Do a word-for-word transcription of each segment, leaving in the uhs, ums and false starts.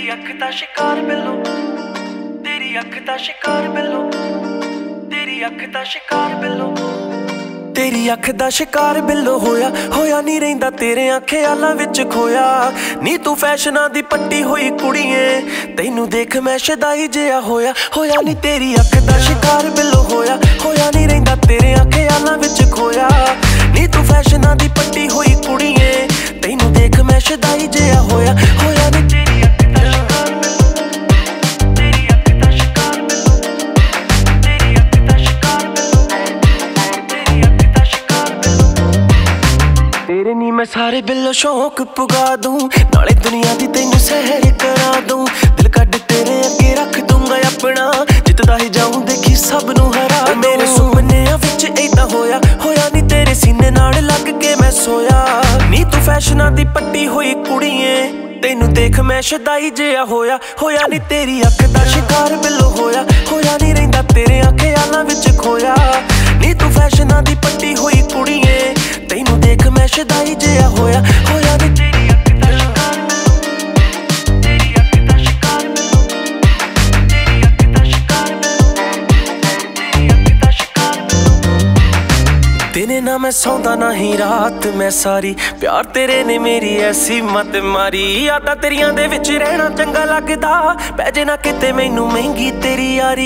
अख दा शिकार बिल्लो, तेरी अख दा शिकार बिल्लो, तेरी अख दा शिकार बिल्लो, तेरी अख दा शिकार बिल्लो होया होया नी रहिंदा तेरेयां ख्यालां विच खोया। नी तू फैशनां दी पट्टी होई कुड़िए, तैनू देख मैं शदाई जिहा होया होया नी तेरी अख दा शिकार बिल्लो होया होया नी रहिंदा तेरेयां ख्यालां विच खोया। नी तू फैशनां दी पट्टी होई कुड़िए, तैनू देख मैं शदाई जिहा होया होया नी तेरी अख दा शिकार बिल्लो, तेरी अख दा शिकार बिल्लो, तेरी अख दा शिकार बिल्लो, तेरी अख दा शिकार बिल्लो। तेरे नी मैं सारे बिल्लो शौक पुगा दूं, नाले दुनिया दी तैनू सैर करा दूं। दिल कड तेरे अगे रख दूंगा अपना, जितदा ही जाऊं देखी सब नू हरा। मेरे सुपनियां विच ऐदा होया होया नी तेरे सीने नाल लग के मैं सोया। नी तू फैशनां दी पट्टी होई कुड़िए, तैनू देख मैं शदाई जिहा होया होया नी तेरी अख दा शिकार बिल्लो होया होया नी रहिंदा तेरेयां ख्यालां विच खोया। नी तू फैशनां दी पट्टी होई कुड़िए, तैनू देख मैं शदाई जिहा होया होया नी तेरी अख दा शिकार बिल्लो, तेरी अख दा शिकार बिल्लो, तेरी अख दा शिकार बिल्लो, तेरी अख दा शिकार बिल्लो। दिने ना मैं सौंदा ना ही रात मैं सारी, प्यार तेरे ने मेरी ऐसी मत मारी। यादां तेरियां दे विच रहना चंगा लगदा, पै जे ना किते मैनू महंगी तेरी यारी।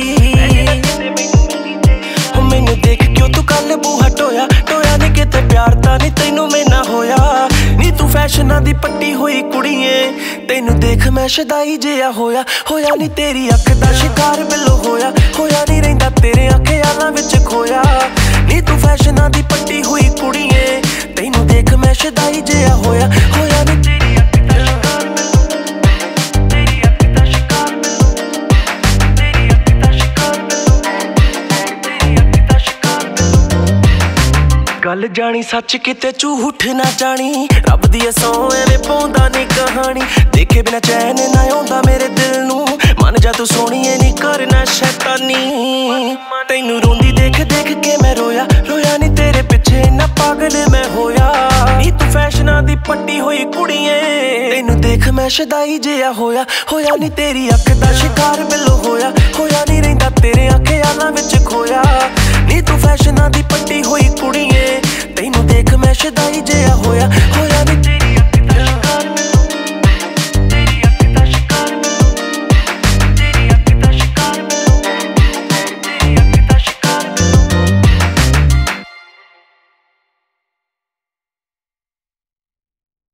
मैनू देख क्यों तू कल बूहा टोया टोया नी किते प्यार दा नी तैनू मैना होया। नी तू फैशनां दी पट्टी होई कुड़िए, तैनू देख मैं शदाई जिहा होया होया नी तेरी अख दा शिकार बिल्लो होया होया नी रहिंदा तेरेयां ख्यालां विच खोया। नी तू फैशनां दी पट्टी होई कुड़िए, तैनू देख मैं शदाई जिहा होया होया नी तेरी अख दा शिकार बिल्लो, तेरी अख दा शिकार बिल्लो, तेरी अख दा शिकार बिल्लो, तेरी अख दा शिकार बिल्लो। गल जानी सच किते झूठ ना जानी, रब दी सौं एवें पाउंदा नी कहानी। देखे बिना चैन ना आउंदा मेरे दिल नू, मन जा तू सोहणीए नी करना शैतानी। तैनू रोंदी देख देख के मैं रोया रोया नी तेरे पिछे ना पागल मैं होया। नी तू फैशनां दी पट्टी होई कुड़िए, तैनू देख मैं शदाई जिहा होया होया नी तेरी अख दा शिकार बिल्लो होया होया नी रहिंदा तेरेयां ख्यालां विच खोया। नी तू फैशनां दी पट्टी होई कुड़िए, तैनू देख मैं शदाई जिहा होया होया नी तेरी